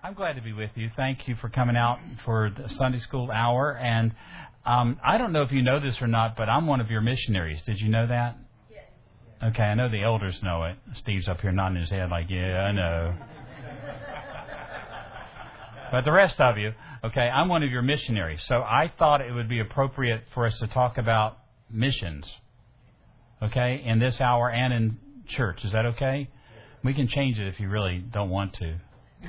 I'm glad to be with you. Thank you for coming out for the Sunday School Hour. And I don't know if you know this or not, but I'm one of your missionaries. Did you know that? Yes. Okay, I know the elders know it. Steve's up here nodding his head like, yeah, I know. But the rest of you, okay, I'm one of your missionaries. So I thought it would be appropriate for us to talk about missions, okay, in this hour and in church. Is that okay? We can change it if you really don't want to.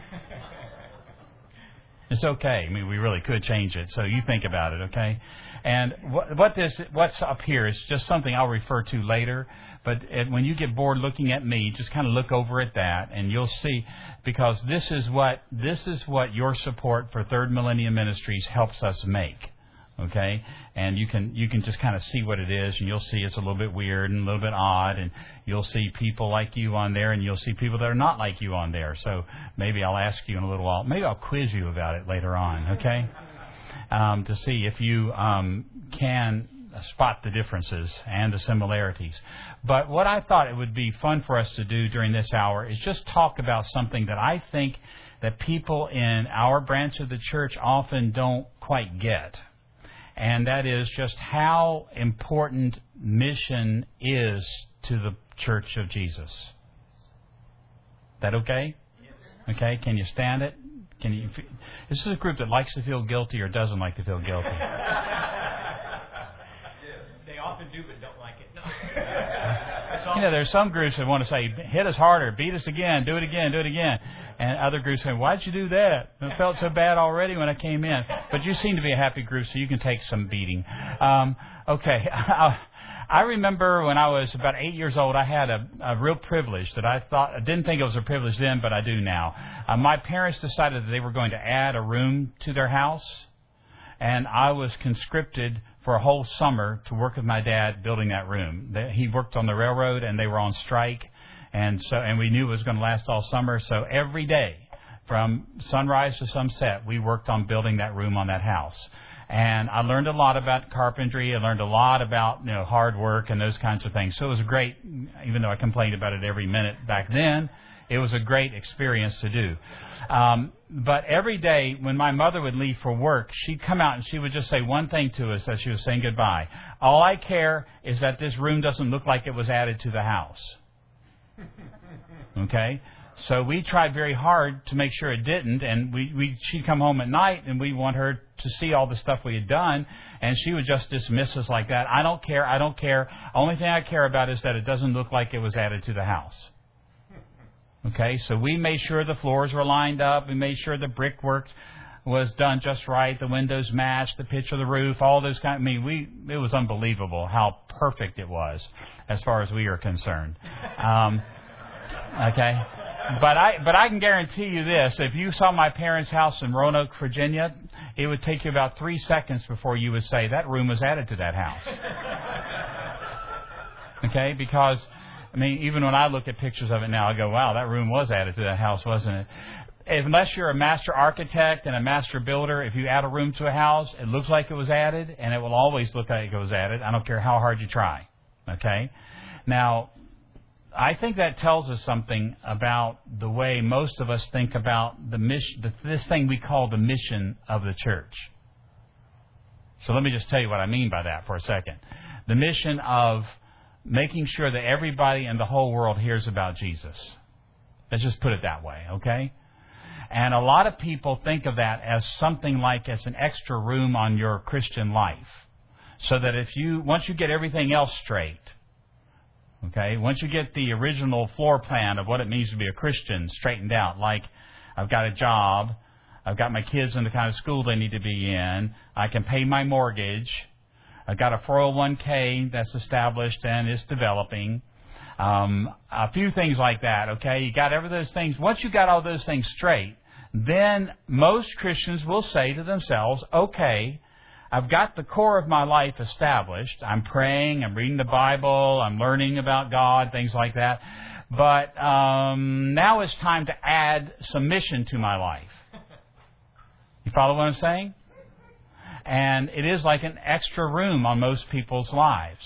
It's okay. I mean, we really could change it. So you think about it, okay? And what's up here is just something I'll refer to later. But when you get bored looking at me, just kind of look over at that, and you'll see, because this is what your support for Third Millennium Ministries helps us make. Okay, and you can just kind of see what it is, and you'll see it's a little bit weird and a little bit odd, and you'll see people like you on there, and you'll see people that are not like you on there. So maybe I'll ask you in a little while. Maybe I'll quiz you about it later on, okay, to see if you can spot the differences and the similarities. But what I thought it would be fun for us to do during this hour is just talk about something that I think that people in our branch of the church often don't quite get. And that is just how important mission is to the Church of Jesus. That okay? Yes. Okay, can you stand it? This is a group that likes to feel guilty or doesn't like to feel guilty. They often do, but don't like it. No. You know, there's some groups that want to say, hit us harder, beat us again, do it again, do it again. And other groups say, why'd you do that? It felt so bad already when I came in. But you seem to be a happy group, so you can take some beating. Okay. I remember when I was about 8 years old, I had a real privilege that I didn't think it was a privilege then, but I do now. My parents decided that they were going to add a room to their house, and I was conscripted for a whole summer to work with my dad building that room. He worked on the railroad, and they were on strike. And we knew it was going to last all summer. So every day, from sunrise to sunset, we worked on building that room on that house. And I learned a lot about carpentry. I learned a lot about hard work and those kinds of things. So it was great, even though I complained about it every minute back then. It was a great experience to do. But every day when my mother would leave for work, she'd come out and she would just say one thing to us as she was saying goodbye. All I care is that this room doesn't look like it was added to the house. Okay, so we tried very hard to make sure it didn't, and she'd come home at night, and we want her to see all the stuff we had done, and she would just dismiss us like that. I don't care. Only thing I care about is that it doesn't look like it was added to the house. Okay, so we made sure the floors were lined up, we made sure the brickwork was done just right, the windows matched, the pitch of the roof, all those kind. It was unbelievable how perfect it was, as far as we are concerned. Okay, but I can guarantee you this: if you saw my parents' house in Roanoke, Virginia, it would take you about 3 seconds before you would say that room was added to that house. Okay, because even when I look at pictures of it now, I go, wow, that room was added to that house, wasn't it? Unless you're a master architect and a master builder, if you add a room to a house, it looks like it was added, and it will always look like it was added. I don't care how hard you try. Okay? Now, I think that tells us something about the way most of us think about the mission, this thing we call the mission of the church. So let me just tell you what I mean by that for a second. The mission of making sure that everybody in the whole world hears about Jesus. Let's just put it that way, okay? And a lot of people think of that as something like as an extra room on your Christian life. So that once you get everything else straight, okay, once you get the original floor plan of what it means to be a Christian straightened out, like I've got a job, I've got my kids in the kind of school they need to be in, I can pay my mortgage, I've got a 401k that's established and is developing, a few things like that, okay? You got every those things. Once you got all those things straight, then most Christians will say to themselves, okay, I've got the core of my life established. I'm praying, I'm reading the Bible, I'm learning about God, things like that. But now it's time to add some mission to my life. You follow what I'm saying? And it is like an extra room on most people's lives.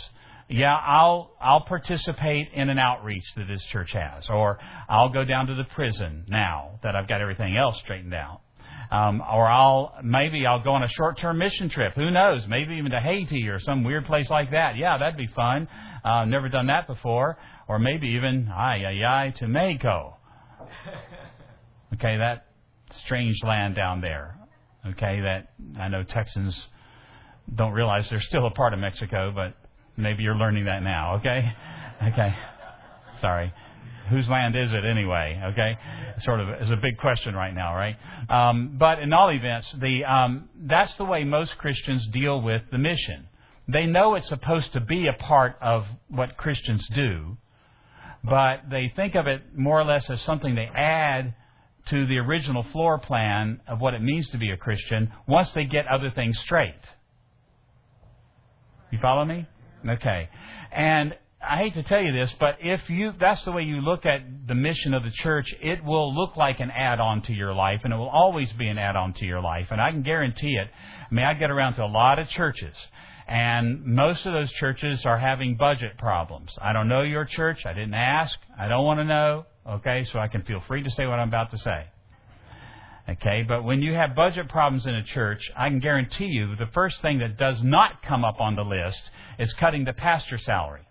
yeah, I'll participate in an outreach that this church has, or I'll go down to the prison now that I've got everything else straightened out. Or maybe I'll go on a short-term mission trip. Who knows? Maybe even to Haiti or some weird place like that. Yeah, that'd be fun. Never done that before. Or maybe even, to Mexico. Okay, that strange land down there. Okay, that I know Texans don't realize they're still a part of Mexico, but maybe you're learning that now. Okay? Okay. Sorry. Whose land is it anyway? Okay, sort of is a big question right now, right? But in all events, that's the way most Christians deal with the mission. They know it's supposed to be a part of what Christians do, but they think of it more or less as something they add to the original floor plan of what it means to be a Christian once they get other things straight. You follow me? Okay. And I hate to tell you this, but that's the way you look at the mission of the church, it will look like an add-on to your life, and it will always be an add-on to your life. And I can guarantee it. I mean, I get around to a lot of churches, and most of those churches are having budget problems. I don't know your church. I didn't ask. I don't want to know. Okay, so I can feel free to say what I'm about to say. Okay, but when you have budget problems in a church, I can guarantee you the first thing that does not come up on the list is cutting the pastor's salary.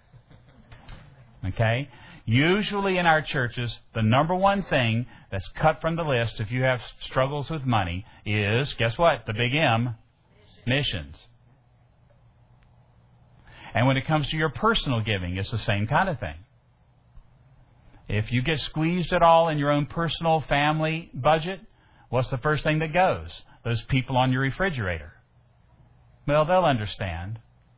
Okay? Usually in our churches, the number one thing that's cut from the list if you have struggles with money is, guess what? The big M, missions. And when it comes to your personal giving, it's the same kind of thing. If you get squeezed at all in your own personal family budget, what's the first thing that goes? Those people on your refrigerator. Well, they'll understand.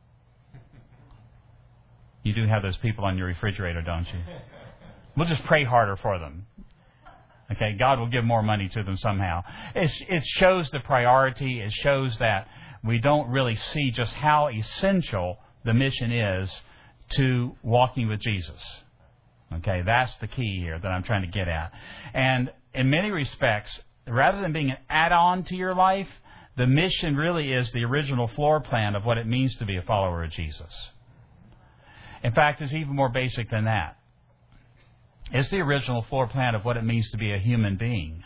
You do have those people on your refrigerator, don't you? We'll just pray harder for them. Okay, God will give more money to them somehow. It shows the priority. It shows that we don't really see just how essential the mission is to walking with Jesus. Okay, that's the key here that I'm trying to get at. And in many respects, rather than being an add-on to your life, the mission really is the original floor plan of what it means to be a follower of Jesus. In fact, it's even more basic than that. It's the original floor plan of what it means to be a human being.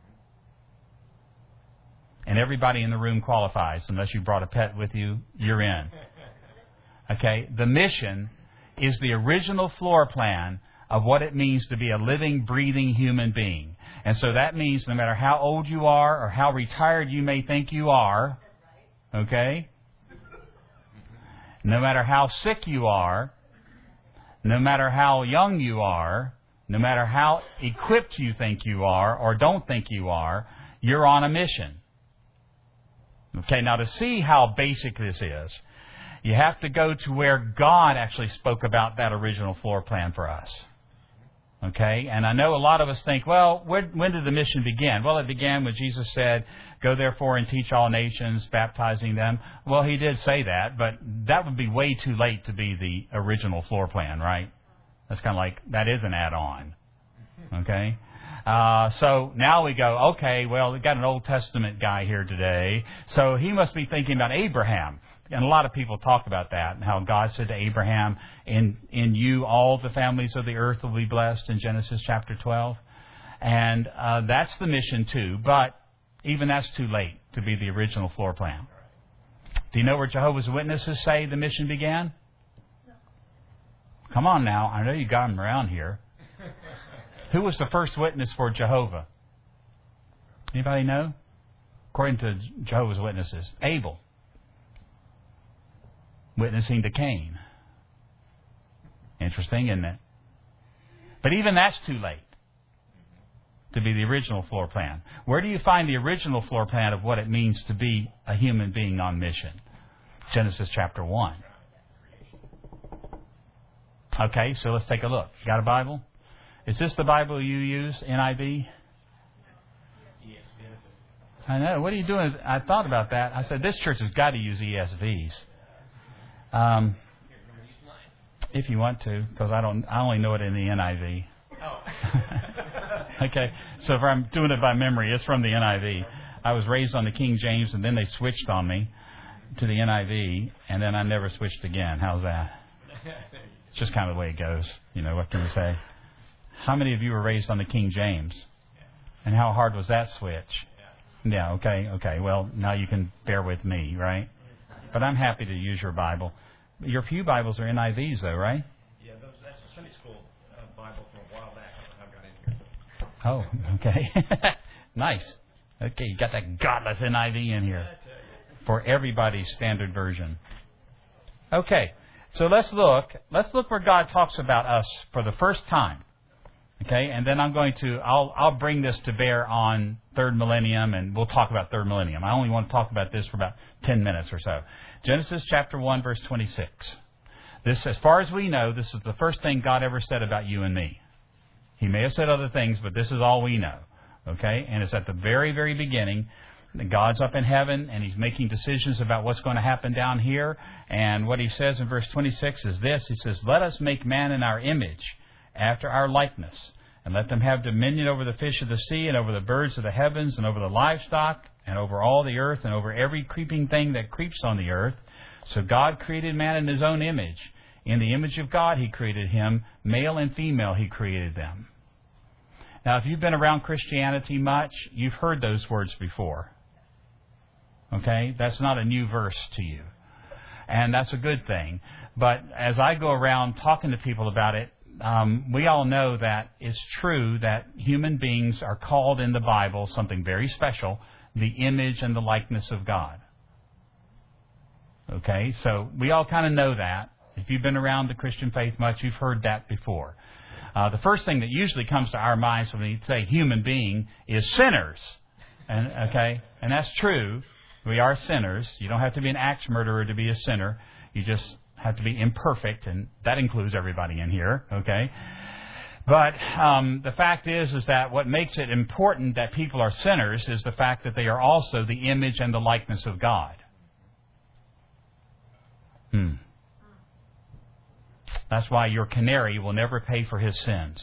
And everybody in the room qualifies. Unless you brought a pet with you, you're in. Okay? The mission is the original floor plan of what it means to be a living, breathing human being. And so that means no matter how old you are or how retired you may think you are, okay? No matter how sick you are, no matter how young you are, no matter how equipped you think you are or don't think you are, you're on a mission. Okay, now to see how basic this is, you have to go to where God actually spoke about that original floor plan for us. Okay, and I know a lot of us think, well, when did the mission begin? Well, it began when Jesus said, go therefore and teach all nations, baptizing them. Well, he did say that, but that would be way too late to be the original floor plan, right? That's kind of like, that is an add-on. Okay? So now we go, okay, well, we've got an Old Testament guy here today, so he must be thinking about Abraham. And a lot of people talk about that and how God said to Abraham, in you all the families of the earth will be blessed in Genesis chapter 12. And that's the mission too, but even that's too late to be the original floor plan. Do you know where Jehovah's Witnesses say the mission began? No. Come on now, I know you got them around here. Who was the first witness for Jehovah? Anybody know? According to Jehovah's Witnesses, Abel. Witnessing to Cain. Interesting, isn't it? But even that's too late to be the original floor plan. Where do you find the original floor plan of what it means to be a human being on mission? Genesis chapter 1. Okay, so let's take a look. Got a Bible? Is this the Bible you use, NIV? I know. What are you doing? I thought about that. I said, this church has got to use ESVs. If you want to, because I only know it in the NIV. Oh. Okay, so if I'm doing it by memory, it's from the NIV. I was raised on the King James, and then they switched on me to the NIV, and then I never switched again. How's that? It's just kind of the way it goes. What can you say? How many of you were raised on the King James? And how hard was that switch? Yeah, okay. Well, now you can bear with me, right? But I'm happy to use your Bible. Your pew Bibles are NIVs, though, right? Yeah, that's a Sunday school Bible from a while back. I've got in here. Oh, okay. Nice. Okay, you got that godless NIV in here for everybody's standard version. Okay, so let's look where God talks about us for the first time. Okay, and then I'll bring this to bear on third millennium, and we'll talk about third millennium. I only want to talk about this for about 10 minutes or so. Genesis chapter 1, verse 26. This, as far as we know, this is the first thing God ever said about you and me. He may have said other things, but this is all we know. Okay, and it's at the very, very beginning. God's up in heaven, and He's making decisions about what's going to happen down here. And what He says in verse 26 is this. He says, "Let us make man in our image, after our likeness, and let them have dominion over the fish of the sea, and over the birds of the heavens, and over the livestock, and over all the earth, and over every creeping thing that creeps on the earth." So God created man in His own image. In the image of God He created him. Male and female He created them. Now, if you've been around Christianity much, you've heard those words before. Okay? That's not a new verse to you. And that's a good thing. But as I go around talking to people about it, we all know that it's true that human beings are called in the Bible something very special, the image and the likeness of God. Okay? So we all kind of know that. If you've been around the Christian faith much, you've heard that before. The first thing that usually comes to our minds when we say human being is sinners. And that's true. We are sinners. You don't have to be an axe murderer to be a sinner. You just have to be imperfect, and that includes everybody in here, okay? But the fact is that what makes it important that people are sinners is the fact that they are also the image and the likeness of God. That's why your canary will never pay for his sins.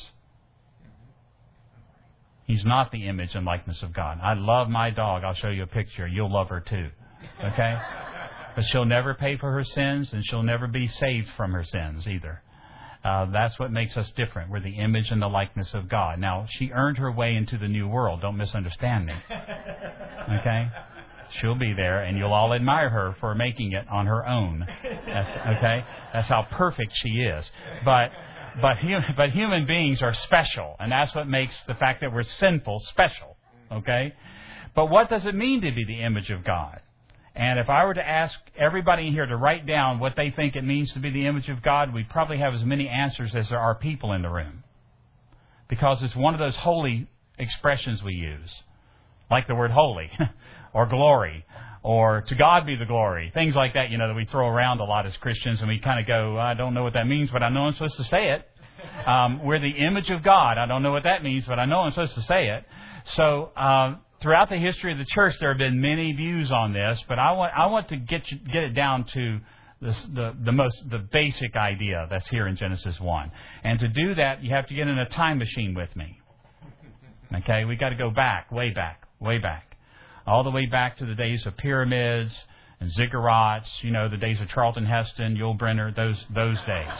He's not the image and likeness of God. I love my dog. I'll show you a picture. You'll love her too. Okay? But she'll never pay for her sins, and she'll never be saved from her sins either. That's what makes us different. We're the image and the likeness of God. Now, she earned her way into the new world. Don't misunderstand me. Okay? She'll be there, and you'll all admire her for making it on her own. That's how perfect she is. But human beings are special, and that's what makes the fact that we're sinful special. Okay? But what does it mean to be the image of God? And if I were to ask everybody in here to write down what they think it means to be the image of God, we'd probably have as many answers as there are people in the room. Because it's one of those holy expressions we use. Like the word holy, or glory, or to God be the glory. Things like that, that we throw around a lot as Christians, and we kind of go, I don't know what that means, but I know I'm supposed to say it. We're the image of God. I don't know what that means, but I know I'm supposed to say it. So, throughout the history of the church, there have been many views on this, but I want to get it down to the basic idea that's here in Genesis 1. And to do that, you have to get in a time machine with me. Okay, we got to go back, way back, all the way back to the days of pyramids and ziggurats. The days of Charlton Heston, Yul Brynner, those days.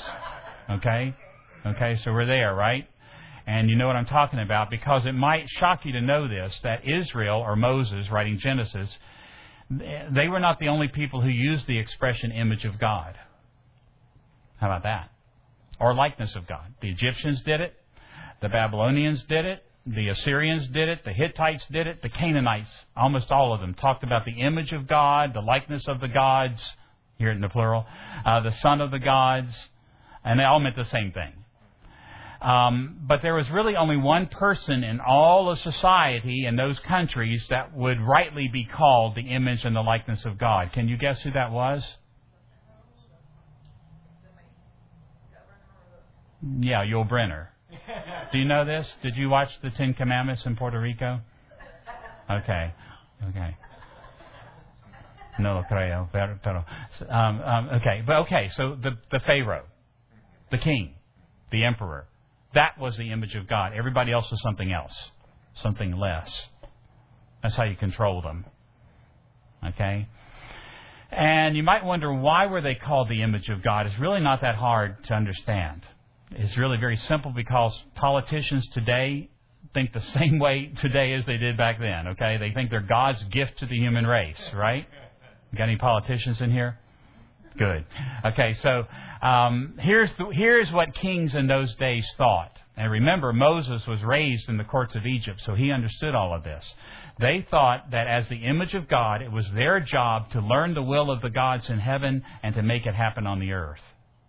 Okay, so we're there, right? And you know what I'm talking about, because it might shock you to know this, that Israel, or Moses, writing Genesis, they were not the only people who used the expression image of God. How about that? Or likeness of God. The Egyptians did it. The Babylonians did it. The Assyrians did it. The Hittites did it. The Canaanites, almost all of them, talked about the image of God, the likeness of the gods, here in the plural, the son of the gods, and they all meant the same thing. But there was really only one person in all of society in those countries that would rightly be called the image and the likeness of God. Can you guess who that was? Yeah, Yul Brynner. Do you know this? Did you watch the Ten Commandments in Puerto Rico? Okay. No lo creo, pero okay, so the Pharaoh, the king, the emperor, that was the image of God. Everybody else was something else, something less. That's how you control them. Okay? And you might wonder, why were they called the image of God? It's really not that hard to understand. It's really very simple, because politicians today think the same way today as they did back then, okay? They think they're God's gift to the human race, right? Got any politicians in here? Good. Okay, so here's what kings in those days thought. And remember, Moses was raised in the courts of Egypt, so he understood all of this. They thought that as the image of God, it was their job to learn the will of the gods in heaven and to make it happen on the earth.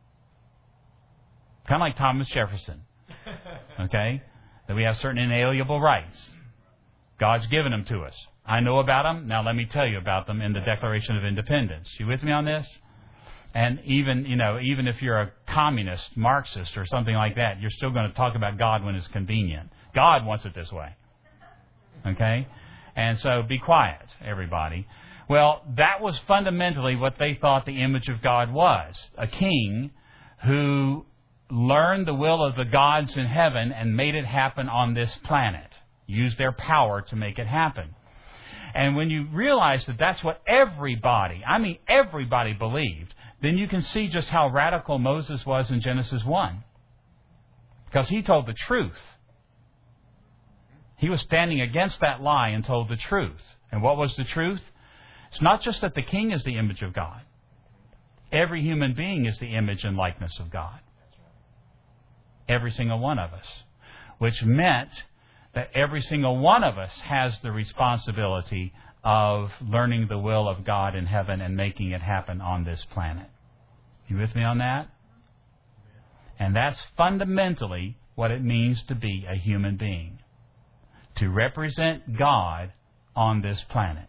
Kind of like Thomas Jefferson, okay? That we have certain inalienable rights. God's given them to us. I know about them. Now let me tell you about them in the Declaration of Independence. You with me on this? And even if you're a communist, Marxist, or something like that, you're still going to talk about God when it's convenient. God wants it this way. Okay? And so be quiet, everybody. Well, that was fundamentally what they thought the image of God was. A king who learned the will of the gods in heaven and made it happen on this planet. Used their power to make it happen. And when you realize that that's what everybody believed, then you can see just how radical Moses was in Genesis 1. Because he told the truth. He was standing against that lie and told the truth. And what was the truth? It's not just that the king is the image of God. Every human being is the image and likeness of God. Every single one of us. Which meant that every single one of us has the responsibility of learning the will of God in heaven and making it happen on this planet. You with me on that? And that's fundamentally what it means to be a human being. To represent God on this planet.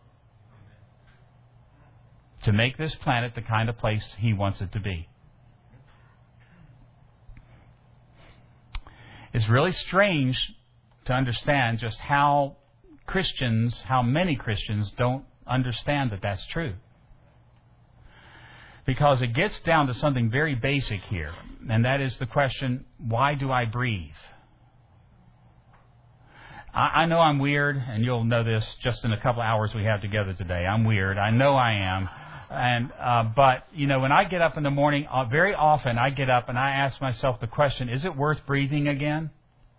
To make this planet the kind of place He wants it to be. It's really strange to understand just how many Christians don't understand that that's true. Because it gets down to something very basic here, and that is the question, why do I breathe? I know I'm weird, and you'll know this just in a couple of hours we have together today. I'm weird. I know I am. But when I get up in the morning, very often I get up and I ask myself the question, is it worth breathing again?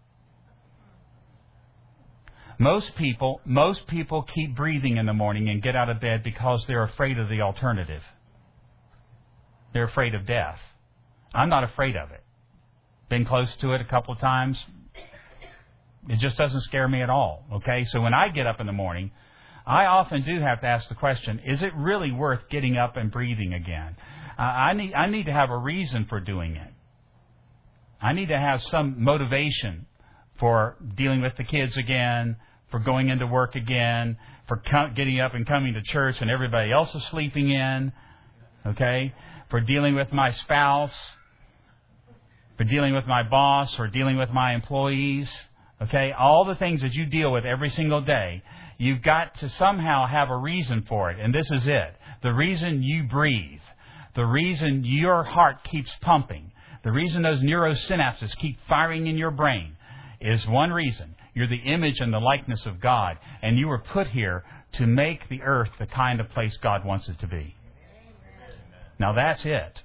Most people keep breathing in the morning and get out of bed because they're afraid of the alternative. They're afraid of death. I'm not afraid of it. Been close to it a couple of times. It just doesn't scare me at all. Okay, so when I get up in the morning, I often do have to ask the question, is it really worth getting up and breathing again? I need to have a reason for doing it. I need to have some motivation for dealing with the kids again, for going into work again, for getting up and coming to church and everybody else is sleeping in, okay, for dealing with my spouse, for dealing with my boss, or dealing with my employees, okay, all the things that you deal with every single day. You've got to somehow have a reason for it, and this is it. The reason you breathe, the reason your heart keeps pumping, the reason those neurosynapses keep firing in your brain is one reason. You're the image and the likeness of God, and you were put here to make the earth the kind of place God wants it to be. Now that's it.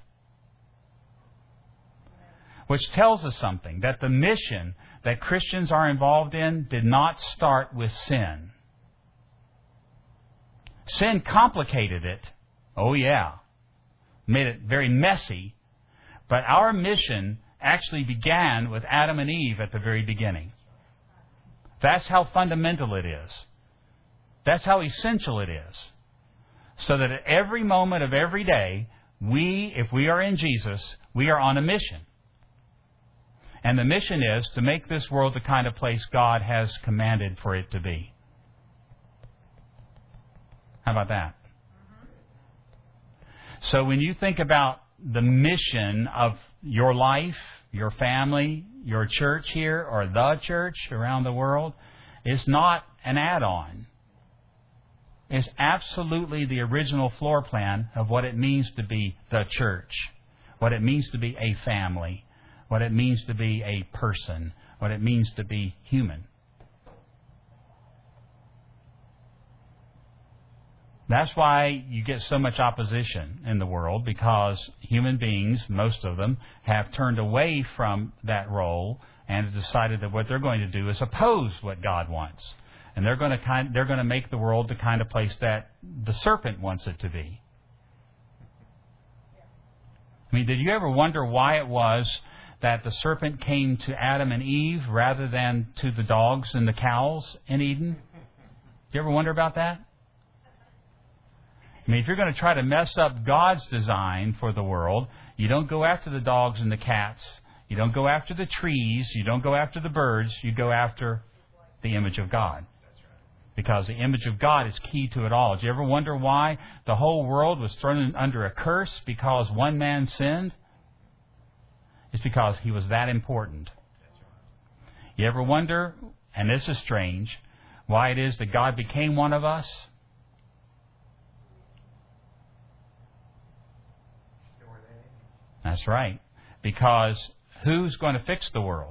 Which tells us something, that the mission that Christians are involved in did not start with sin. Sin complicated it. Oh yeah. Made it very messy. But our mission actually began with Adam and Eve at the very beginning. That's how fundamental it is. That's how essential it is. So that at every moment of every day, if we are in Jesus, we are on a mission. And the mission is to make this world the kind of place God has commanded for it to be. How about that? So when you think about the mission of your life, your family, your church here, or the church around the world, it's not an add-on. It's absolutely the original floor plan of what it means to be the church, what it means to be a family, what it means to be a person, what it means to be human. That's why you get so much opposition in the world, because human beings, most of them, have turned away from that role and have decided that what they're going to do is oppose what God wants. And they're going to make the world the kind of place that the serpent wants it to be. I mean, did you ever wonder why it was that the serpent came to Adam and Eve rather than to the dogs and the cows in Eden? Did you ever wonder about that? I mean, if you're going to try to mess up God's design for the world, you don't go after the dogs and the cats. You don't go after the trees. You don't go after the birds. You go after the image of God. Because the image of God is key to it all. Did you ever wonder why the whole world was thrown under a curse because one man sinned? It's because he was that important. You ever wonder, and this is strange, why it is that God became one of us? That's right. Because who's going to fix the world?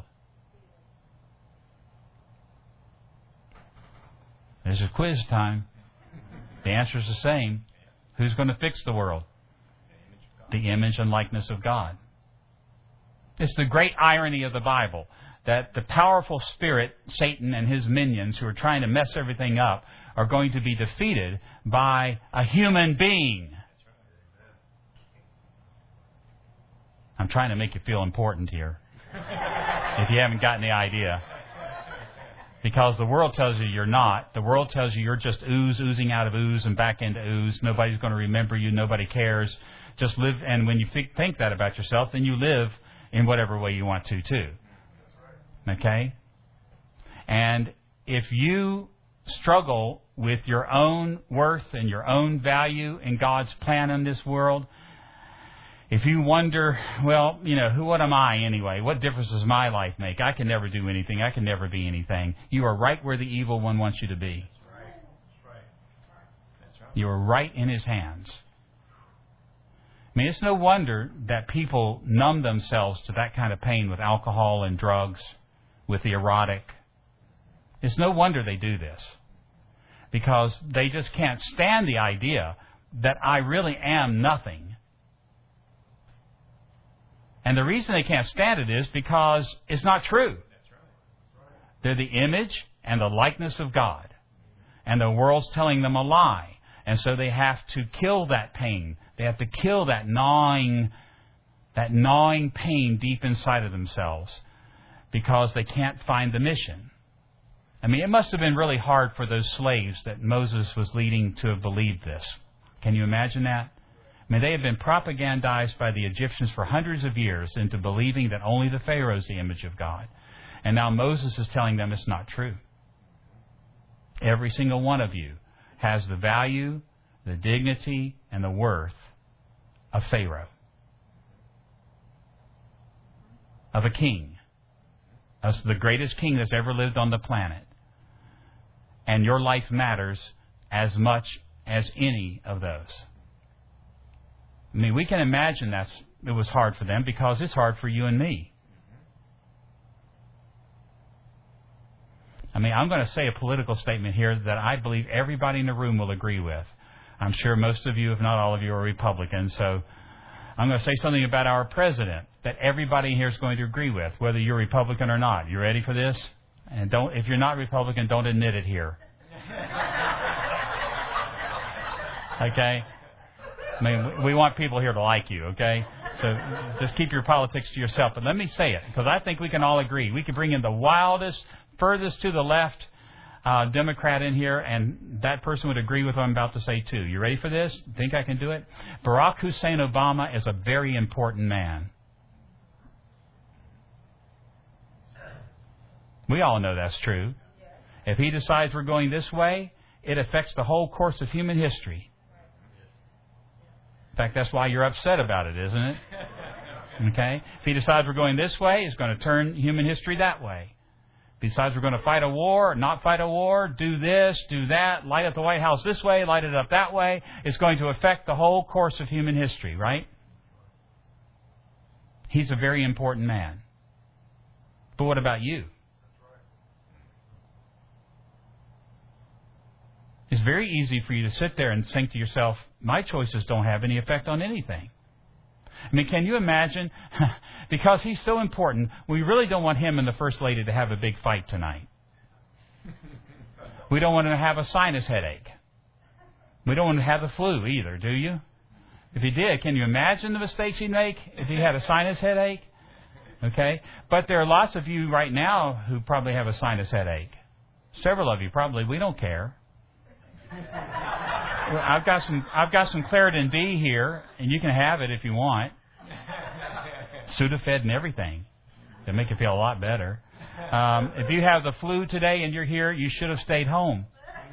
This is quiz time. The answer is the same. Who's going to fix the world? The image and likeness of God. It's the great irony of the Bible that the powerful spirit, Satan and his minions who are trying to mess everything up, are going to be defeated by a human being. I'm trying to make you feel important here, if you haven't gotten the idea. Because the world tells you you're not. The world tells you you're just oozing out of ooze and back into ooze. Nobody's going to remember you. Nobody cares. Just live. And when you think that about yourself, then you live in whatever way you want to, too. Okay? And if you struggle with your own worth and your own value in God's plan in this world, if you wonder, well, what am I anyway? What difference does my life make? I can never do anything. I can never be anything. You are right where the evil one wants you to be. You are right in his hands. I mean, it's no wonder that people numb themselves to that kind of pain with alcohol and drugs, with the erotic. It's no wonder they do this. Because they just can't stand the idea that I really am nothing. And the reason they can't stand it is because it's not true. They're the image and the likeness of God. And the world's telling them a lie. And so they have to kill that pain. They have to kill that gnawing pain deep inside of themselves because they can't find the mission. I mean, it must have been really hard for those slaves that Moses was leading to have believed this. Can you imagine that? I mean, they had been propagandized by the Egyptians for hundreds of years into believing that only the Pharaoh is the image of God. And now Moses is telling them it's not true. Every single one of you has the value, the dignity, and the worth of Pharaoh, of a king, of the greatest king that's ever lived on the planet. And your life matters as much as any of those. I mean, we can imagine it was hard for them because it's hard for you and me. I mean, I'm going to say a political statement here that I believe everybody in the room will agree with. I'm sure most of you, if not all of you, are Republicans. So I'm going to say something about our president that everybody here is going to agree with, whether you're Republican or not. You ready for this? And if you're not Republican, don't admit it here. Okay? I mean, we want people here to like you, okay? So just keep your politics to yourself. But let me say it, because I think we can all agree. We can bring in the wildest, furthest to the left Democrat in here, and that person would agree with what I'm about to say, too. You ready for this? Think I can do it? Barack Hussein Obama is a very important man. We all know that's true. If he decides we're going this way, it affects the whole course of human history. In fact, that's why you're upset about it, isn't it? Okay? If he decides we're going this way, it's going to turn human history that way. If he decides we're going to fight a war, not fight a war, do this, do that, light up the White House this way, light it up that way, it's going to affect the whole course of human history, right? He's a very important man. But what about you? Is very easy for you to sit there and think to yourself, my choices don't have any effect on anything. I mean, can you imagine? Because he's so important, we really don't want him and the First Lady to have a big fight tonight. We don't want him to have a sinus headache. We don't want him to have the flu either, do you? If he did, can you imagine the mistakes he'd make if he had a sinus headache? Okay? But there are lots of you right now who probably have a sinus headache. Several of you probably. We don't care. Well, I've got some Claritin D here, and you can have it if you want. Sudafed and everything. It'll make you feel a lot better. If you have the flu today and you're here, you should have stayed home.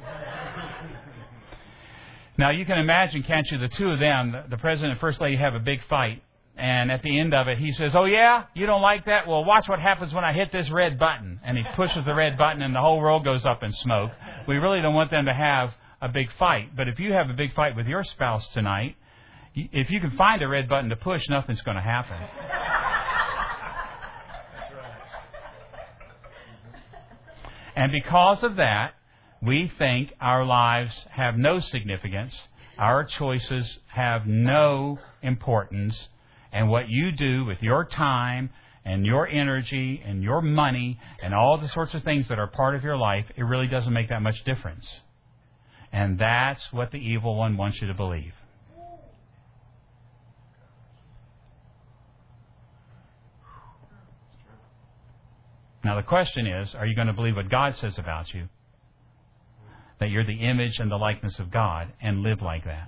Now, you can imagine, can't you, the two of them, the President and First Lady, have a big fight. And at the end of it, he says, oh, yeah? You don't like that? Well, watch what happens when I hit this red button. And he pushes the red button, and the whole world goes up in smoke. We really don't want them to have a big fight. But if you have a big fight with your spouse tonight, if you can find a red button to push, nothing's going to happen. And because of that, we think our lives have no significance, our choices have no importance, and what you do with your time and your energy and your money and all the sorts of things that are part of your life, it really doesn't make that much difference. And that's what the evil one wants you to believe. Now the question is, are you going to believe what God says about you? That you're the image and the likeness of God, and live like that.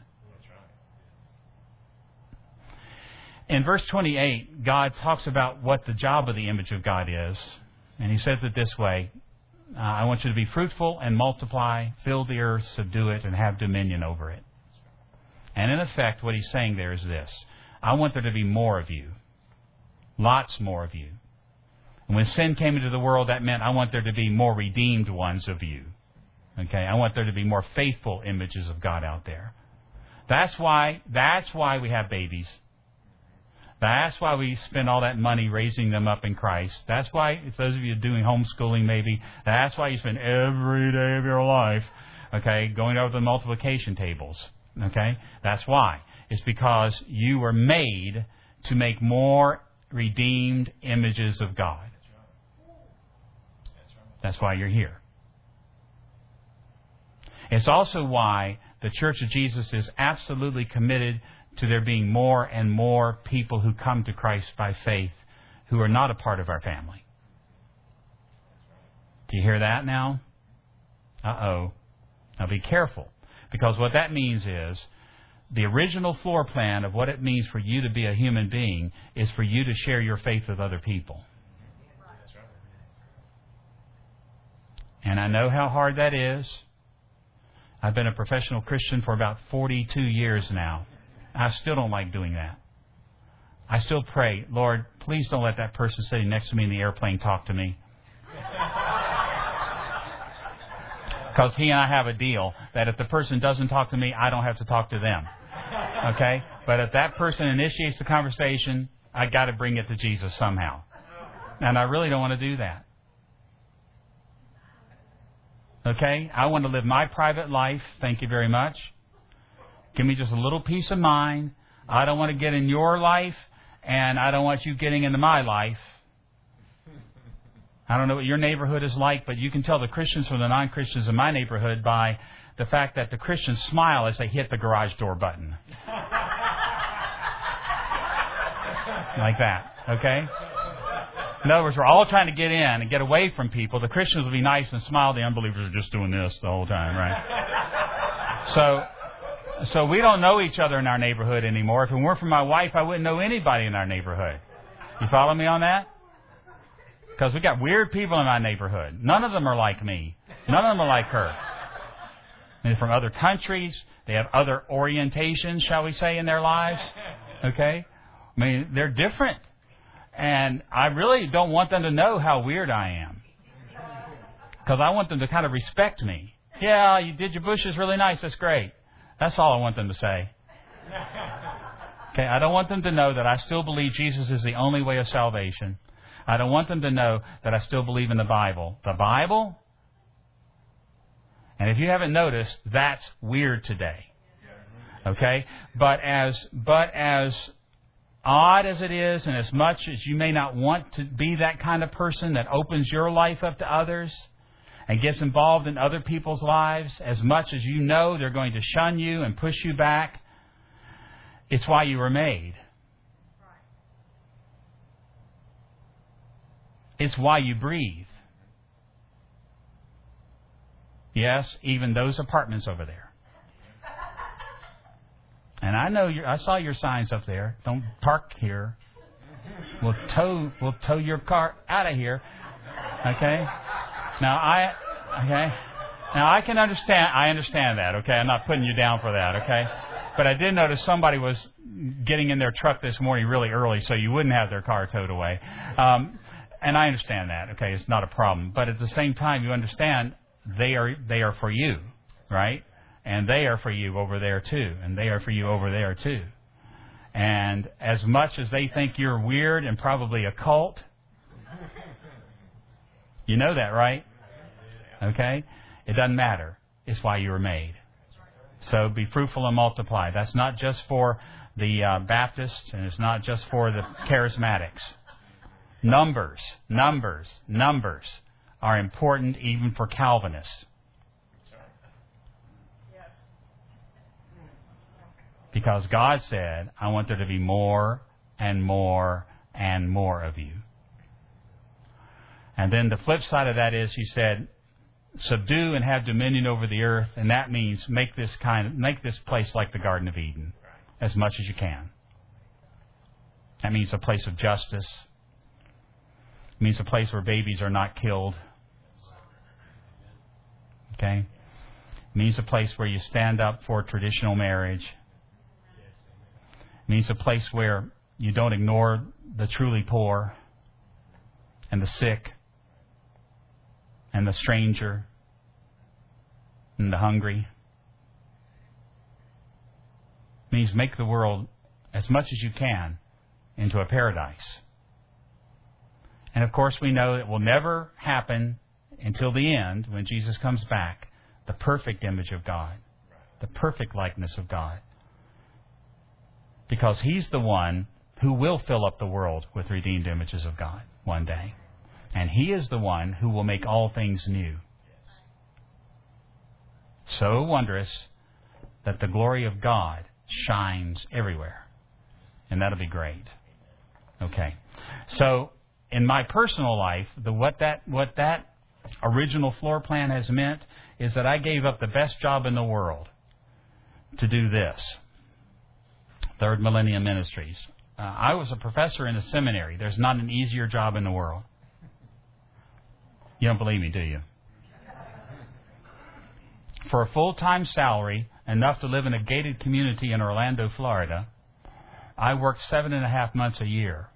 In verse 28, God talks about what the job of the image of God is. And he says it this way, I want you to be fruitful and multiply, fill the earth, subdue it, and have dominion over it. And in effect, what he's saying there is this. I want there to be more of you. Lots more of you. And when sin came into the world, that meant I want there to be more redeemed ones of you. Okay, I want there to be more faithful images of God out there. That's why we have babies. That's why we spend all that money raising them up in Christ. That's why, if those of you doing homeschooling maybe, that's why you spend every day of your life, okay, going over the multiplication tables. Okay? That's why. It's because you were made to make more redeemed images of God. That's why you're here. It's also why the Church of Jesus is absolutely committed to there being more and more people who come to Christ by faith who are not a part of our family. Do you hear that now? Uh-oh. Now be careful, because what that means is the original floor plan of what it means for you to be a human being is for you to share your faith with other people. And I know how hard that is. I've been a professional Christian for about 42 years now. I still don't like doing that. I still pray, Lord, please don't let that person sitting next to me in the airplane talk to me. Because he and I have a deal that if the person doesn't talk to me, I don't have to talk to them. Okay? But if that person initiates the conversation, I got to bring it to Jesus somehow. And I really don't want to do that. Okay? I want to live my private life. Thank you very much. Give me just a little peace of mind. I don't want to get in your life, and I don't want you getting into my life. I don't know what your neighborhood is like, but you can tell the Christians from the non-Christians in my neighborhood by the fact that the Christians smile as they hit the garage door button. Like that, okay? In other words, we're all trying to get in and get away from people. The Christians will be nice and smile. The unbelievers are just doing this the whole time, right? So we don't know each other in our neighborhood anymore. If it weren't for my wife, I wouldn't know anybody in our neighborhood. You follow me on that? Because we got weird people in my neighborhood. None of them are like me. None of them are like her. They're from other countries. They have other orientations, shall we say, in their lives. Okay? I mean, they're different. And I really don't want them to know how weird I am. Because I want them to kind of respect me. Yeah, you did your bushes really nice. That's great. That's all I want them to say. Okay, I don't want them to know that I still believe Jesus is the only way of salvation. I don't want them to know that I still believe in the Bible. The Bible? And if you haven't noticed, that's weird today. Okay? But as odd as it is, and as much as you may not want to be that kind of person that opens your life up to others and gets involved in other people's lives, as much as you know they're going to shun you and push you back, it's why you were made. It's why you breathe. Yes, even those apartments over there. And I know I saw your signs up there. Don't park here. We'll tow your car out of here. Okay? Now I can understand. I understand that. Okay? I'm not putting you down for that. Okay? But I did notice somebody was getting in their truck this morning really early, so you wouldn't have their car towed away. And I understand that. Okay? It's not a problem. But at the same time, you understand they are for you, right? And they are for you over there too. And they are for you over there too. And as much as they think you're weird and probably a cult, you know that, right? Okay? It doesn't matter. It's why you were made. So be fruitful and multiply. That's not just for the Baptists, and it's not just for the charismatics. Numbers are important even for Calvinists. Because God said, I want there to be more and more and more of you. And then the flip side of that is, He said, subdue and have dominion over the earth, and that means make this place like the Garden of Eden as much as you can. That means a place of justice. It means a place where babies are not killed. Okay? It means a place where you stand up for traditional marriage. It means a place where you don't ignore the truly poor and the sick and the stranger and the hungry. It means make the world as much as you can into a paradise. And of course we know it will never happen until the end when Jesus comes back, the perfect image of God, the perfect likeness of God. Because He's the one who will fill up the world with redeemed images of God one day. And He is the one who will make all things new. So wondrous that the glory of God shines everywhere. And that'll be great. Okay. So in my personal life, what that original floor plan has meant is that I gave up the best job in the world to do this. Third Millennium Ministries. I was a professor in a seminary. There's not an easier job in the world. You don't believe me, do you? For a full-time salary, enough to live in a gated community in Orlando, Florida, I worked 7.5 months a year.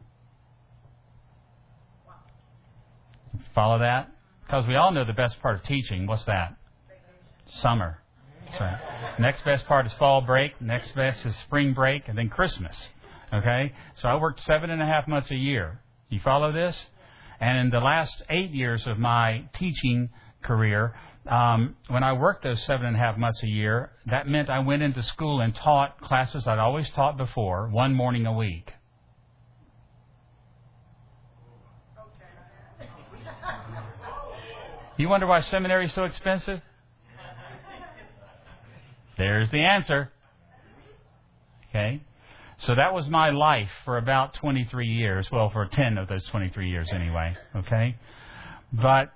Follow that? Because we all know the best part of teaching. What's that? Summer. So, next best part is fall break. Next best is spring break, and then Christmas. Okay? So I worked 7.5 months a year. You follow this? And in the last 8 years of my teaching career, when I worked those 7.5 months a year, that meant I went into school and taught classes I'd always taught before, one morning a week. You wonder why seminary is so expensive? There's the answer. Okay? So that was my life for about 23 years. Well, for 10 of those 23 years anyway. Okay? But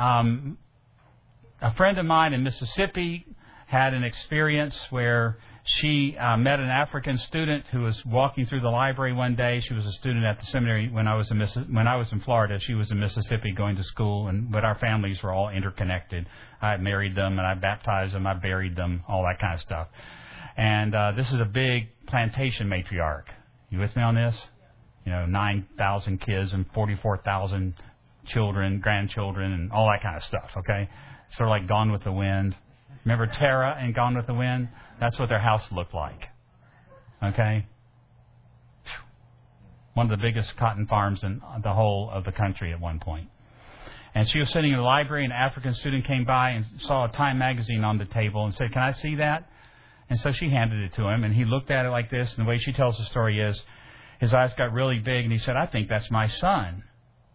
a friend of mine in Mississippi had an experience where she met an African student who was walking through the library one day. She was a student at the seminary when I was in Florida. She was in Mississippi going to school, but our families were all interconnected. I married them and I baptized them, I buried them, all that kind of stuff. And this is a big plantation matriarch. You with me on this? 9,000 kids and 44,000 children, grandchildren, and all that kind of stuff. Okay, sort of like Gone with the Wind. Remember Tara and Gone with the Wind? That's what their house looked like. Okay? One of the biggest cotton farms in the whole of the country at one point. And she was sitting in the library, and an African student came by and saw a Time magazine on the table and said, "Can I see that?" And so she handed it to him, and he looked at it like this, and the way she tells the story is, his eyes got really big, and he said, "I think that's my son."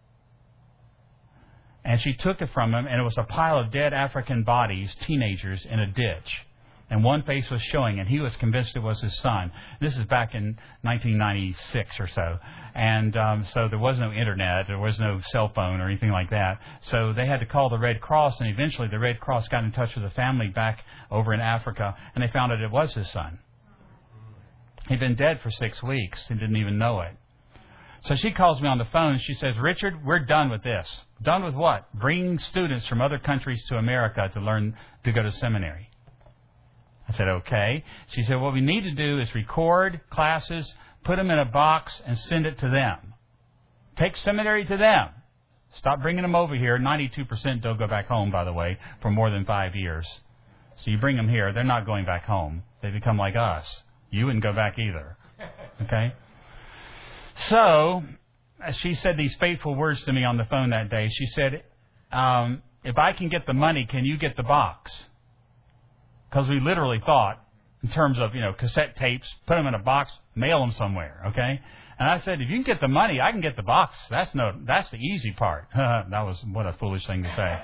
And she took it from him, and it was a pile of dead African bodies, teenagers, in a ditch. And one face was showing, and he was convinced it was his son. This is back in 1996 or so. And so there was no internet, there was no cell phone or anything like that. So they had to call the Red Cross, and eventually the Red Cross got in touch with the family back over in Africa, and they found out it was his son. He'd been dead for 6 weeks and didn't even know it. So she calls me on the phone, and she says, "Richard, we're done with this." Done with what? Bringing students from other countries to America to learn to go to seminary. I said, "Okay." She said, "What we need to do is record classes, put them in a box, and send it to them. Take seminary to them. Stop bringing them over here." 92% don't go back home, by the way, for more than 5 years. So you bring them here, they're not going back home. They become like us. You wouldn't go back either. Okay? So she said these fateful words to me on the phone that day. She said, "If I can get the money, can you get the box?" Because we literally thought in terms of, cassette tapes, put them in a box, mail them somewhere, okay? And I said, "If you can get the money, I can get the box. That's the easy part." That was, what a foolish thing to say.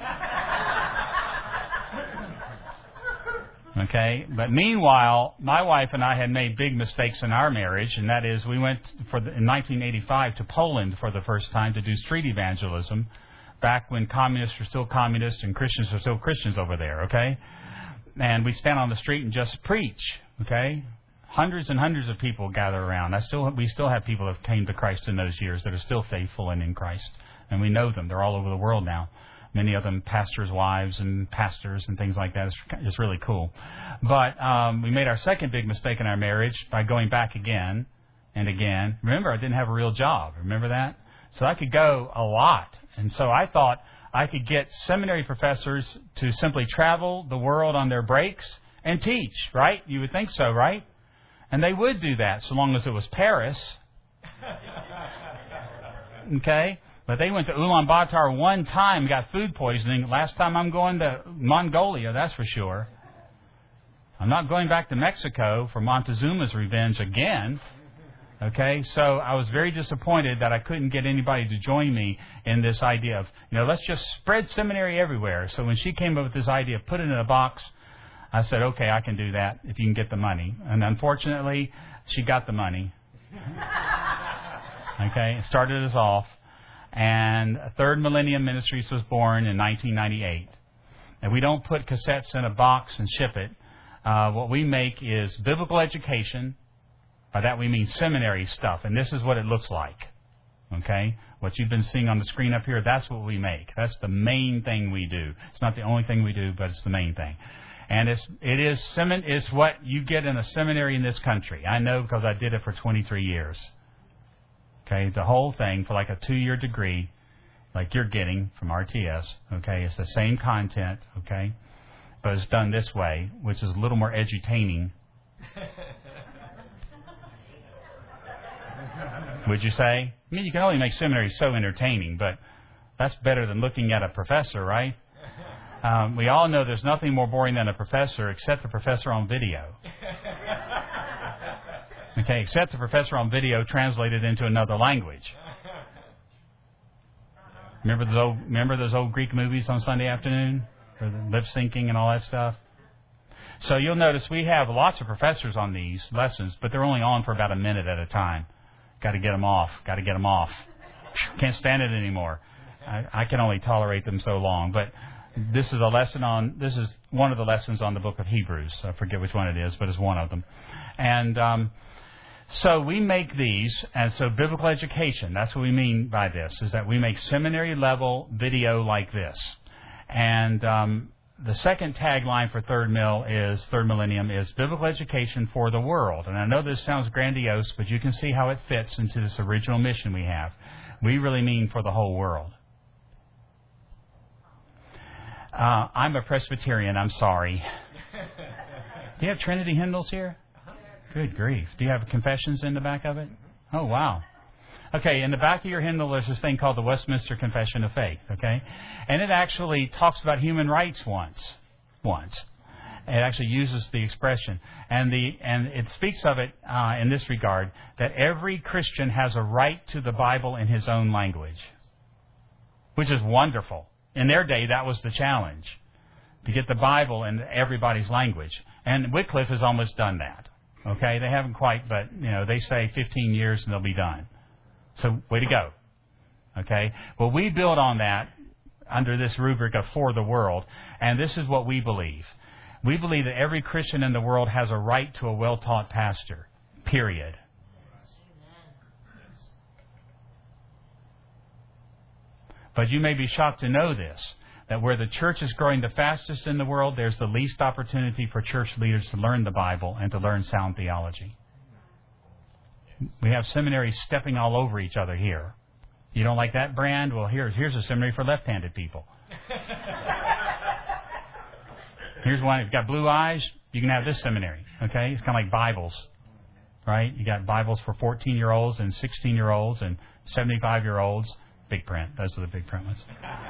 Okay? But meanwhile, my wife and I had made big mistakes in our marriage, and that is we went in 1985 to Poland for the first time to do street evangelism, back when communists were still communists and Christians were still Christians over there, okay? And we stand on the street and just preach, okay? Hundreds and hundreds of people gather around. We still have people that came to Christ in those years that are still faithful and in Christ. And we know them. They're all over the world now. Many of them pastors' wives and pastors and things like that. It's really cool. But we made our second big mistake in our marriage by going back again and again. Remember, I didn't have a real job. Remember that? So I could go a lot. And so I thought I could get seminary professors to simply travel the world on their breaks and teach, right? You would think so, right? And they would do that so long as it was Paris. Okay? But they went to Ulaanbaatar one time and got food poisoning. Last time I'm going to Mongolia, that's for sure. I'm not going back to Mexico for Montezuma's revenge again. Okay, so I was very disappointed that I couldn't get anybody to join me in this idea of, let's just spread seminary everywhere. So when she came up with this idea of put it in a box, I said, "Okay, I can do that if you can get the money." And unfortunately, she got the money. Okay, it started us off. And Third Millennium Ministries was born in 1998. And we don't put cassettes in a box and ship it. What we make is biblical education. By that we mean seminary stuff, and this is what it looks like. Okay? What you've been seeing on the screen up here, that's what we make. That's the main thing we do. It's not the only thing we do, but it's the main thing. And it's what you get in a seminary in this country. I know because I did it for 23 years. Okay? The whole thing for like a 2-year degree, like you're getting from RTS. Okay? It's the same content, okay? But it's done this way, which is a little more edutaining. Would you say? I mean, you can only make seminary so entertaining, but that's better than looking at a professor, right? We all know there's nothing more boring than a professor except the professor on video. Okay, except the professor on video translated into another language. Remember those old Greek movies on Sunday afternoon? Or the lip syncing and all that stuff? So you'll notice we have lots of professors on these lessons, but they're only on for about a minute at a time. Got to get them off. Can't stand it anymore. I can only tolerate them so long. But this is one of the lessons on the book of Hebrews. I forget which one it is, but it's one of them. And so we make these, and so biblical education, that's what we mean by this, is that we make seminary level video like this. And the second tagline for Third Millennium is biblical education for the world. And I know this sounds grandiose, but you can see how it fits into this original mission we have. We really mean for the whole world. I'm a Presbyterian, I'm sorry. Do you have Trinity hymnals here? Good grief. Do you have confessions in the back of it? Oh, wow. Okay, in the back of your hymnal, there's this thing called the Westminster Confession of Faith, okay? And it actually talks about human rights once. It actually uses the expression. And it speaks of it in this regard, that every Christian has a right to the Bible in his own language, which is wonderful. In their day, that was the challenge, to get the Bible in everybody's language. And Wycliffe has almost done that. Okay, they haven't quite, but they say 15 years and they'll be done. So, way to go. Okay, well, we build on that under this rubric of For the World, and this is what we believe. We believe that every Christian in the world has a right to a well-taught pastor, period. But you may be shocked to know this, that where the church is growing the fastest in the world, there's the least opportunity for church leaders to learn the Bible and to learn sound theology. We have seminaries stepping all over each other here. You don't like that brand? Well, here's a seminary for left-handed people. Here's one. If you've got blue eyes, you can have this seminary. Okay? It's kind of like Bibles, right? You got Bibles for 14-year-olds and 16-year-olds and 75-year-olds. Big print. Those are the big print ones.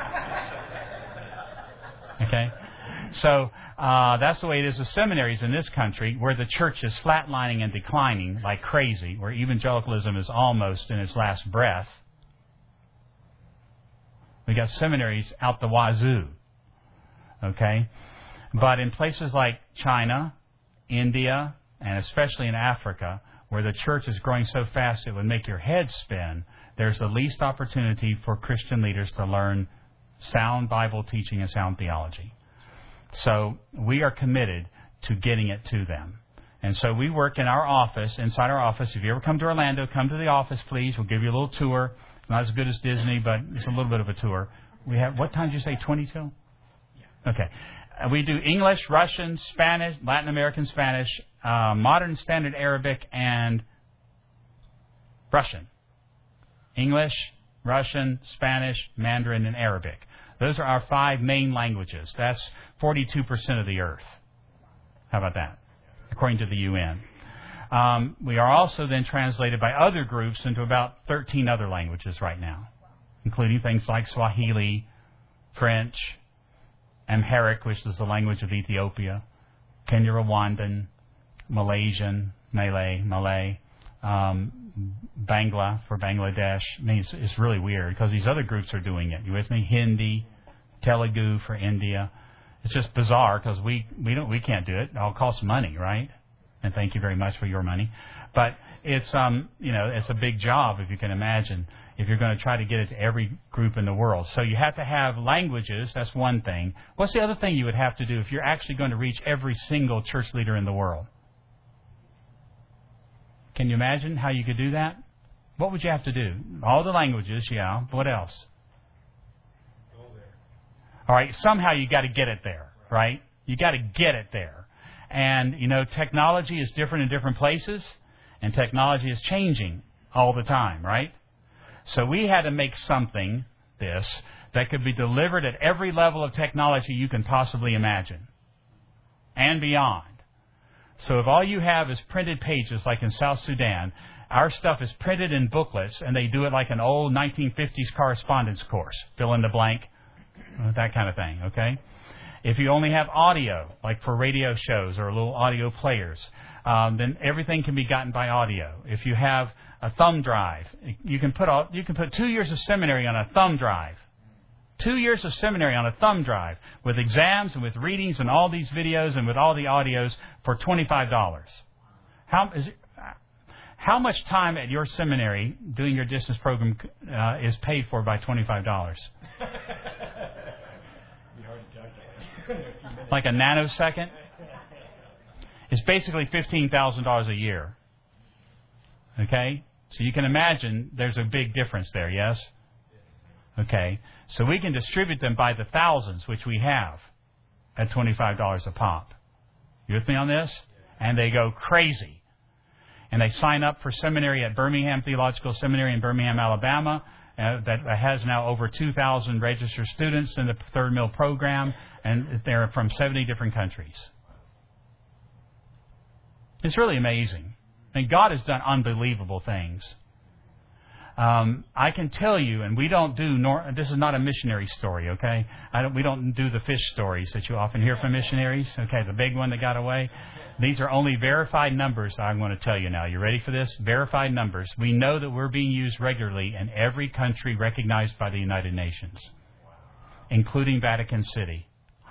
Okay? So that's the way it is with seminaries in this country, where the church is flatlining and declining like crazy, where evangelicalism is almost in its last breath. We got seminaries out the wazoo. Okay? But in places like China, India, and especially in Africa, where the church is growing so fast it would make your head spin, there's the least opportunity for Christian leaders to learn sound Bible teaching and sound theology. So we are committed to getting it to them. And so we work in our office, inside our office. If you ever come to Orlando, come to the office, please. We'll give you a little tour. Not as good as Disney, but it's a little bit of a tour. We have, what time did you say, 22? Okay. We do English, Russian, Spanish, Latin American Spanish, Modern Standard Arabic, and Russian. English, Russian, Spanish, Mandarin, and Arabic. Those are our 5 main languages. That's 42% of the earth. How about that? According to the UN. We are also then translated by other groups into about 13 other languages right now, including things like Swahili, French, Amharic, which is the language of Ethiopia, Kenya-Rwandan, Malaysian, Malay, Bangla for Bangladesh. I mean, it's really weird because these other groups are doing it. You with me? Hindi, Telugu for India. It's just bizarre because we can't do it. It all costs money, right? And thank you very much for your money. But it's it's a big job, if you can imagine, if you're going to try to get it to every group in the world. So you have to have languages. That's one thing. What's the other thing you would have to do if you're actually going to reach every single church leader in the world? Can you imagine how you could do that? What would you have to do? All the languages, yeah. What else? Go there. All right, somehow you got to get it there, right? You got to get it there. And, technology is different in different places, and technology is changing all the time, right? So we had to make something, that could be delivered at every level of technology you can possibly imagine and beyond. So if all you have is printed pages like in South Sudan, our stuff is printed in booklets, and they do it like an old 1950s correspondence course. Fill in the blank, that kind of thing, okay? If you only have audio, like for radio shows or little audio players, then everything can be gotten by audio. If you have a thumb drive, you can put 2 years of seminary on a thumb drive. 2 years of seminary on a thumb drive with exams and with readings and all these videos and with all the audios for $25. How much time at your seminary doing your distance program is paid for by $25? Like a nanosecond? It's basically $15,000 a year. Okay? So you can imagine there's a big difference there, yes? Okay, so we can distribute them by the thousands, which we have, at $25 a pop. You with me on this? And they go crazy. And they sign up for seminary at Birmingham Theological Seminary in Birmingham, Alabama, that has now over 2,000 registered students in the Third Mill program, and they're from 70 different countries. It's really amazing. And God has done unbelievable things. I can tell you, and we don't do, this is not a missionary story, okay? We don't do the fish stories that you often hear from missionaries, okay, the big one that got away. These are only verified numbers I'm going to tell you now. You ready for this? Verified numbers. We know that we're being used regularly in every country recognized by the United Nations, including Vatican City.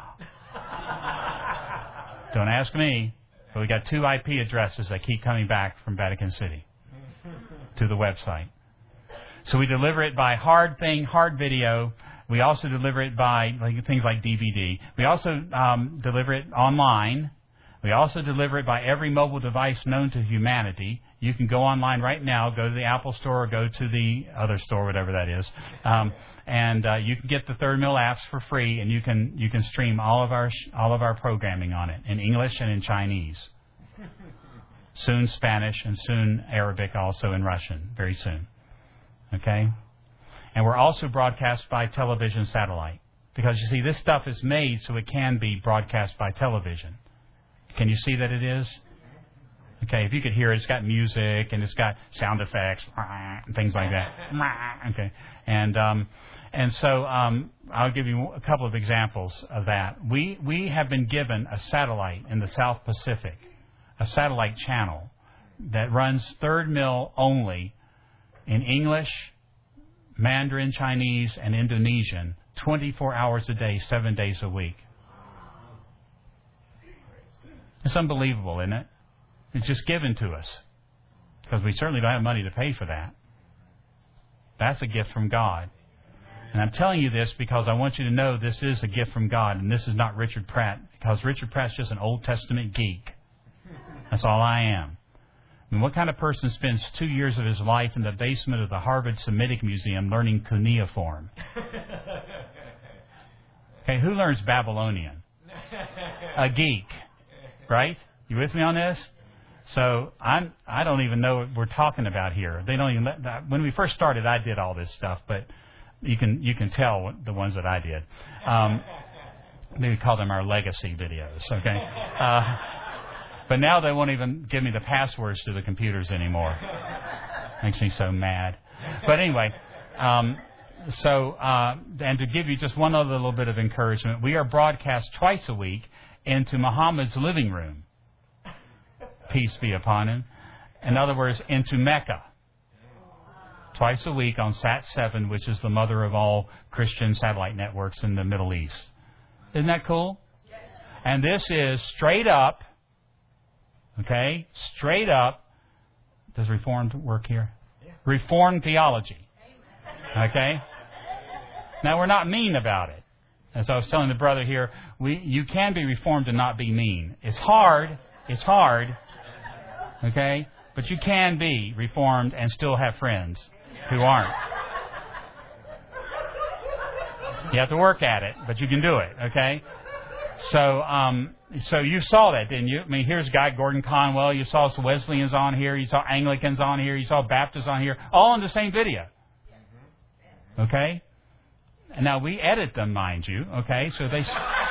Don't ask me, but we got 2 IP addresses that keep coming back from Vatican City to the website. So we deliver it by hard video. We also deliver it by things like DVD. We also deliver it online. We also deliver it by every mobile device known to humanity. You can go online right now, go to the Apple Store or go to the other store, whatever that is, and you can get the Third Mill apps for free, and you can stream all of our programming on it in English and in Chinese. Soon Spanish, and soon Arabic, also in Russian, very soon. Okay? And we're also broadcast by television satellite. Because, you see, this stuff is made so it can be broadcast by television. Can you see that it is? Okay, if you could hear it, it's got music, and it's got sound effects, and things like that. Okay. And so I'll give you a couple of examples of that. We have been given a satellite in the South Pacific, a satellite channel that runs Third Mill only in English, Mandarin, Chinese, and Indonesian, 24 hours a day, 7 days a week. It's unbelievable, isn't it? It's just given to us, because we certainly don't have money to pay for that. That's a gift from God. And I'm telling you this because I want you to know this is a gift from God, and this is not Richard Pratt, because Richard Pratt's just an Old Testament geek. That's all I am. I mean, what kind of person spends 2 years of his life in the basement of the Harvard Semitic Museum learning cuneiform? Okay, who learns Babylonian? A geek, right? You with me on this? So I don't even know what we're talking about here. They don't even when we first started, I did all this stuff, but you can tell the ones that I did. Maybe call them our legacy videos, okay? But now they won't even give me the passwords to the computers anymore. Makes me so mad. But anyway, and to give you just one other little bit of encouragement, we are broadcast twice a week into Muhammad's living room. Peace be upon him. In other words, into Mecca. Twice a week on Sat7, which is the mother of all Christian satellite networks in the Middle East. Isn't that cool? Yes. And this is straight up, okay, straight up. Does Reformed work here? Yeah. Reformed theology. Okay? Now, we're not mean about it. As I was telling the brother here, you can be Reformed and not be mean. It's hard. It's hard. Okay? But you can be Reformed and still have friends who aren't. You have to work at it, but you can do it, okay? So you saw that, didn't you? I mean, here's a guy, Gordon Conwell. You saw some Wesleyans on here. You saw Anglicans on here. You saw Baptists on here. All in the same video. Okay? And now we edit them, mind you, okay? So they...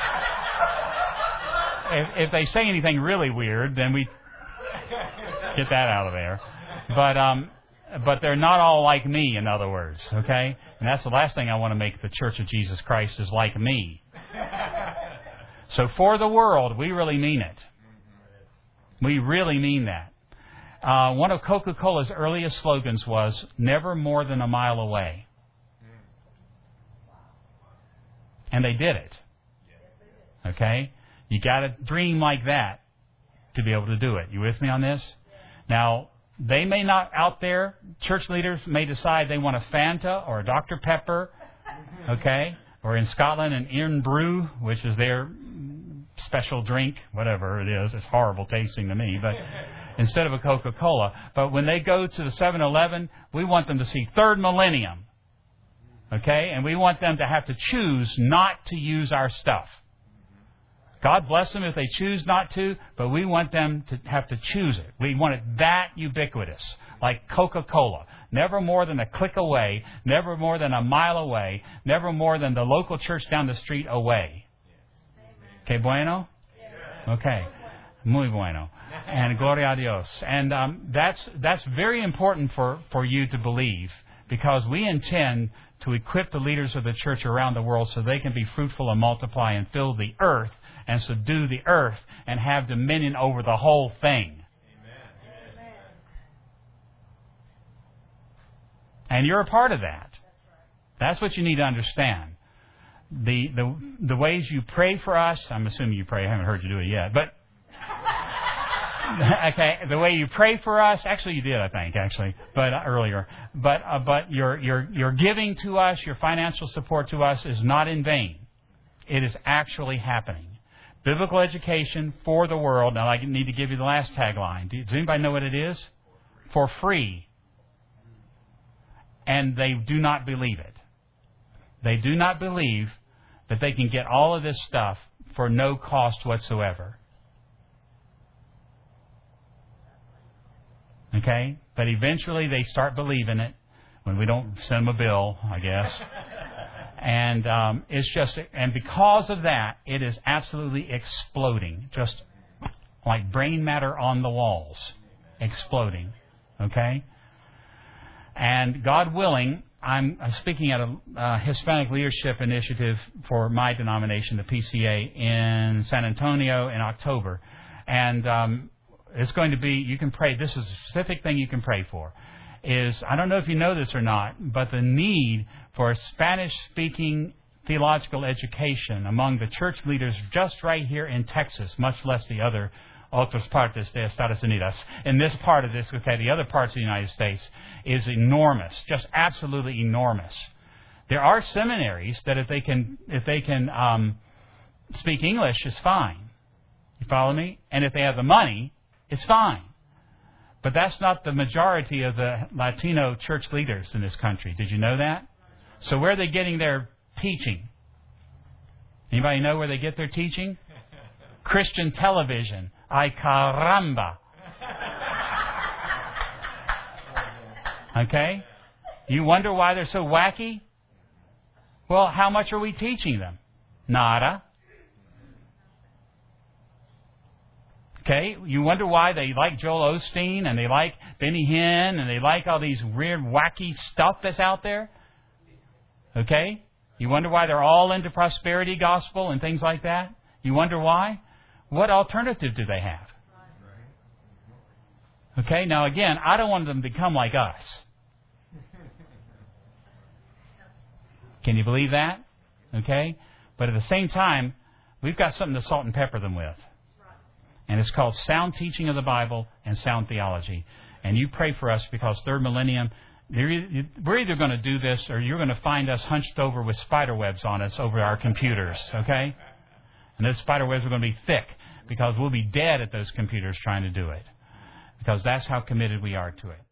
if they say anything really weird, then we get that out of there. But they're not all like me, in other words, okay? And that's the last thing I want to make the Church of Jesus Christ is like me. So for the world, we really mean it. We really mean that. One of Coca-Cola's earliest slogans was, never more than a mile away. And they did it. Okay? You got to dream like that to be able to do it. You with me on this? Now, they may not out there, church leaders may decide they want a Fanta or a Dr. Pepper, okay? Or in Scotland, an Iron Brew, which is their special drink, whatever it is. It's horrible tasting to me, but instead of a Coca-Cola. But when they go to the 7-Eleven, we want them to see Third Millennium, okay? And we want them to have to choose not to use our stuff. God bless them if they choose not to, but we want them to have to choose it. We want it that ubiquitous, like Coca-Cola. Never more than a click away, never more than a mile away, never more than the local church down the street away. Okay, bueno? Okay. Muy bueno. And gloria a Dios. And that's very important for you to believe, because we intend to equip the leaders of the church around the world so they can be fruitful and multiply and fill the earth and subdue the earth and have dominion over the whole thing. Amen. And you're a part of that. That's what you need to understand. The ways you pray for us, I'm assuming you pray, I haven't heard you do it yet, but okay, the way you pray for us, actually you did, I think, but earlier, but your giving to us, your financial support to us is not in vain. It is actually happening. Biblical education for the world. Now I need to give you the last tagline. Does anybody know what it is? For free. And they do not believe it. They do not believe that they can get all of this stuff for no cost whatsoever. Okay? But eventually they start believing it when we don't send them a bill, I guess. And it's just, and because of that, it is absolutely exploding. Just like brain matter on the walls. Exploding. Okay? And God willing, I'm speaking at a Hispanic Leadership Initiative for my denomination, the PCA, in San Antonio in October. And it's going to be, you can pray, this is a specific thing you can pray for, is, I don't know if you know this or not, but the need for a Spanish-speaking theological education among the church leaders just right here in Texas, much less the other otras partes de Estados Unidos. In this part of this, okay, the other parts of the United States is enormous, just absolutely enormous. There are seminaries that if they can speak English, it's fine. You follow me? And if they have the money, it's fine. But that's not the majority of the Latino church leaders in this country. Did you know that? So where are they getting their teaching? Anybody know where they get their teaching? Christian television. Ay caramba. Okay? You wonder why they're so wacky? Well, how much are we teaching them? Nada. Okay? You wonder why they like Joel Osteen and they like Benny Hinn and they like all these weird, wacky stuff that's out there? Okay? You wonder why they're all into prosperity gospel and things like that? You wonder why? What alternative do they have? Okay? Now again, I don't want them to become like us. Can you believe that? Okay? But at the same time, we've got something to salt and pepper them with. And it's called sound teaching of the Bible and sound theology. And you pray for us because third millennium, we're either going to do this or you're going to find us hunched over with spider webs on us over our computers, okay? And those spider webs are going to be thick because we'll be dead at those computers trying to do it. Because that's how committed we are to it.